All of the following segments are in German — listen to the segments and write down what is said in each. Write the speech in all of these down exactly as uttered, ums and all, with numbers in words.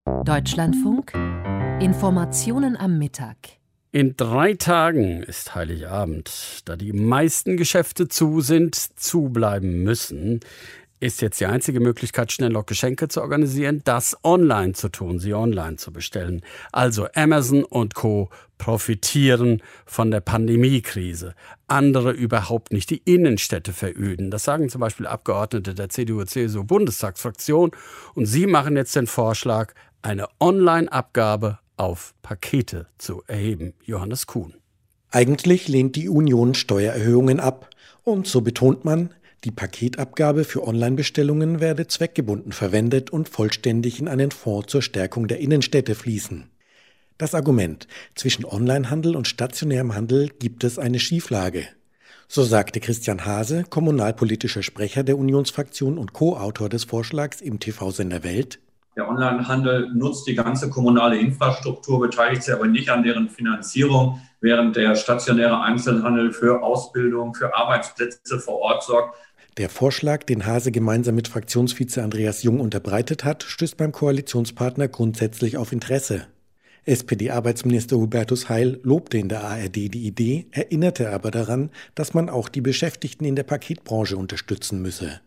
Deutschlandfunk Informationen am Mittag. In drei Tagen ist Heiligabend. Da die meisten Geschäfte zu sind, zubleiben müssen, ist jetzt die einzige Möglichkeit, schnell noch Geschenke zu organisieren, das online zu tun, sie online zu bestellen. Also Amazon und Co. profitieren von der Pandemiekrise. Andere überhaupt nicht. Die Innenstädte veröden. Das sagen zum Beispiel Abgeordnete der C D U C S U-Bundestagsfraktion. Und sie machen jetzt den Vorschlag, eine Online-Abgabe auf Pakete zu erheben. Johannes Kuhn. Eigentlich lehnt die Union Steuererhöhungen ab. Und so betont man, die Paketabgabe für Online-Bestellungen werde zweckgebunden verwendet und vollständig in einen Fonds zur Stärkung der Innenstädte fließen. Das Argument, zwischen Onlinehandel und stationärem Handel gibt es eine Schieflage. So sagte Christian Hase, kommunalpolitischer Sprecher der Unionsfraktion und Co-Autor des Vorschlags im T V-Sender Welt. Der Onlinehandel nutzt die ganze kommunale Infrastruktur, beteiligt sich aber nicht an deren Finanzierung, während der stationäre Einzelhandel für Ausbildung, für Arbeitsplätze vor Ort sorgt. Der Vorschlag, den Hase gemeinsam mit Fraktionsvize Andreas Jung unterbreitet hat, stößt beim Koalitionspartner grundsätzlich auf Interesse. S P D-Arbeitsminister Hubertus Heil lobte in der A R D die Idee, erinnerte aber daran, dass man auch die Beschäftigten in der Paketbranche unterstützen müsse.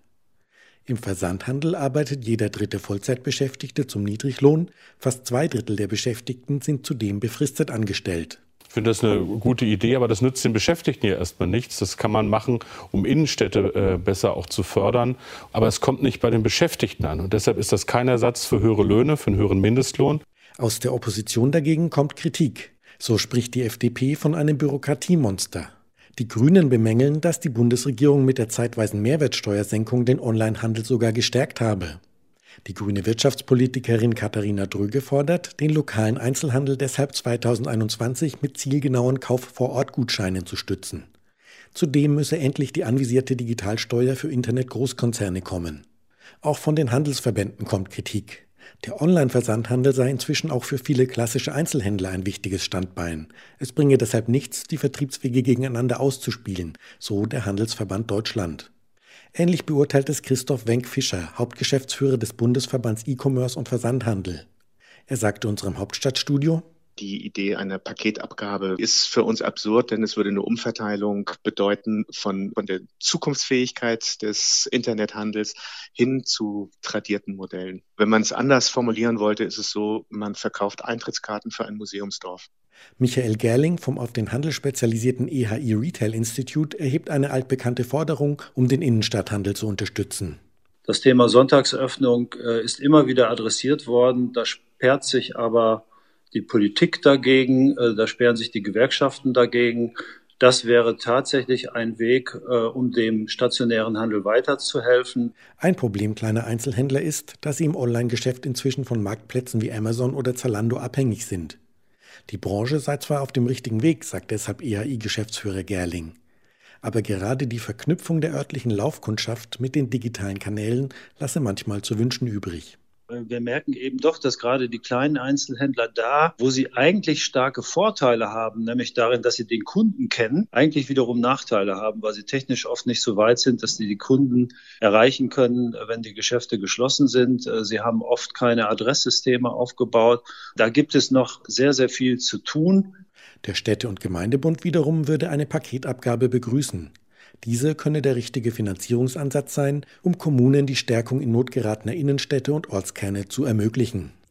Im Versandhandel arbeitet jeder dritte Vollzeitbeschäftigte zum Niedriglohn, fast zwei Drittel der Beschäftigten sind zudem befristet angestellt. Ich finde das eine gute Idee, aber das nützt den Beschäftigten ja erstmal nichts. Das kann man machen, um Innenstädte äh, besser auch zu fördern. Aber es kommt nicht bei den Beschäftigten an. Und deshalb ist das kein Ersatz für höhere Löhne, für einen höheren Mindestlohn. Aus der Opposition dagegen kommt Kritik. So spricht die F D P von einem Bürokratiemonster. Die Grünen bemängeln, dass die Bundesregierung mit der zeitweisen Mehrwertsteuersenkung den Onlinehandel sogar gestärkt habe. Die grüne Wirtschaftspolitikerin Katharina Dröge fordert, den lokalen Einzelhandel deshalb zweitausendeinundzwanzig mit zielgenauen Kauf-vor-Ort-Gutscheinen zu stützen. Zudem müsse endlich die anvisierte Digitalsteuer für Internet-Großkonzerne kommen. Auch von den Handelsverbänden kommt Kritik. Der Online-Versandhandel sei inzwischen auch für viele klassische Einzelhändler ein wichtiges Standbein. Es bringe deshalb nichts, die Vertriebswege gegeneinander auszuspielen, so der Handelsverband Deutschland. Ähnlich beurteilt es Christoph Wenck-Fischer, Hauptgeschäftsführer des Bundesverbands E-Commerce und Versandhandel. Er sagte unserem Hauptstadtstudio: Die Idee einer Paketabgabe ist für uns absurd, denn es würde eine Umverteilung bedeuten von, von der Zukunftsfähigkeit des Internethandels hin zu tradierten Modellen. Wenn man es anders formulieren wollte, ist es so, man verkauft Eintrittskarten für ein Museumsdorf. Michael Gerling vom auf den Handel spezialisierten E H I Retail Institute erhebt eine altbekannte Forderung, um den Innenstadthandel zu unterstützen. Das Thema Sonntagsöffnung äh, ist immer wieder adressiert worden. Da sperrt sich aber die Politik dagegen, äh, da sperren sich die Gewerkschaften dagegen. Das wäre tatsächlich ein Weg, äh, um dem stationären Handel weiterzuhelfen. Ein Problem kleiner Einzelhändler ist, dass sie im Online-Geschäft inzwischen von Marktplätzen wie Amazon oder Zalando abhängig sind. Die Branche sei zwar auf dem richtigen Weg, sagt deshalb E H I-Geschäftsführer Gerling. Aber gerade die Verknüpfung der örtlichen Laufkundschaft mit den digitalen Kanälen lasse manchmal zu wünschen übrig. Wir merken eben doch, dass gerade die kleinen Einzelhändler da, wo sie eigentlich starke Vorteile haben, nämlich darin, dass sie den Kunden kennen, eigentlich wiederum Nachteile haben, weil sie technisch oft nicht so weit sind, dass sie die Kunden erreichen können, wenn die Geschäfte geschlossen sind. Sie haben oft keine Adresssysteme aufgebaut. Da gibt es noch sehr, sehr viel zu tun. Der Städte- und Gemeindebund wiederum würde eine Paketabgabe begrüßen. Diese könne der richtige Finanzierungsansatz sein, um Kommunen die Stärkung in not geratener Innenstädte und Ortskerne zu ermöglichen.